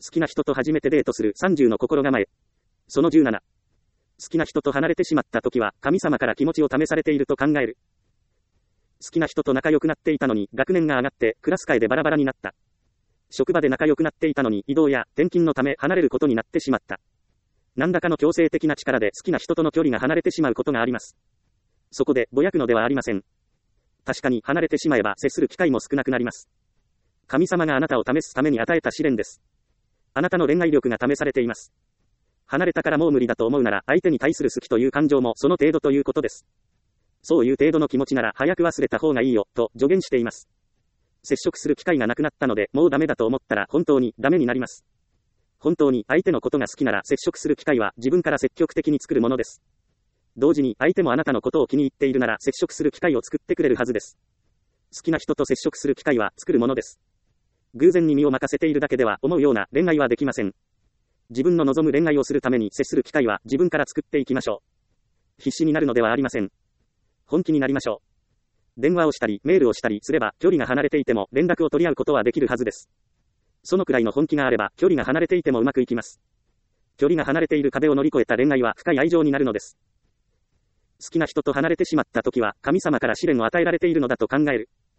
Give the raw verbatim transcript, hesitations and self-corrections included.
好きな人と初めてデートするさんじゅうの心構え。そのじゅうなな。好きな人と離れてしまった時は、神様から気持ちを試されていると考える。好きな人と仲良くなっていたのに、学年が上がって、クラス会でバラバラになった。職場で仲良くなっていたのに、異動や転勤のため離れることになってしまった。何らかの強制的な力で好きな人との距離が離れてしまうことがあります。そこで、ぼやくのではありません。確かに離れてしまえば接する機会も少なくなります。神様があなたを試すために与えた試練です。あなたの恋愛力が試されています。離れたからもう無理だと思うなら、相手に対する好きという感情もその程度ということです。そういう程度の気持ちなら早く忘れた方がいいよ、と助言しています。接触する機会がなくなったので、もうダメだと思ったら本当にダメになります。本当に相手のことが好きなら接触する機会は自分から積極的に作るものです。同時に相手もあなたのことを気に入っているなら接触する機会を作ってくれるはずです。好きな人と接触する機会は作るものです。偶然に身を任せているだけでは思うような恋愛はできません。自分の望む恋愛をするために接する機会は自分から作っていきましょう。必死になるのではありません。本気になりましょう。電話をしたりメールをしたりすれば距離が離れていても連絡を取り合うことはできるはずです。そのくらいの本気があれば距離が離れていてもうまくいきます。距離が離れている壁を乗り越えた恋愛は深い愛情になるのです。好きな人と離れてしまった時は神様から試練を与えられているのだと考える。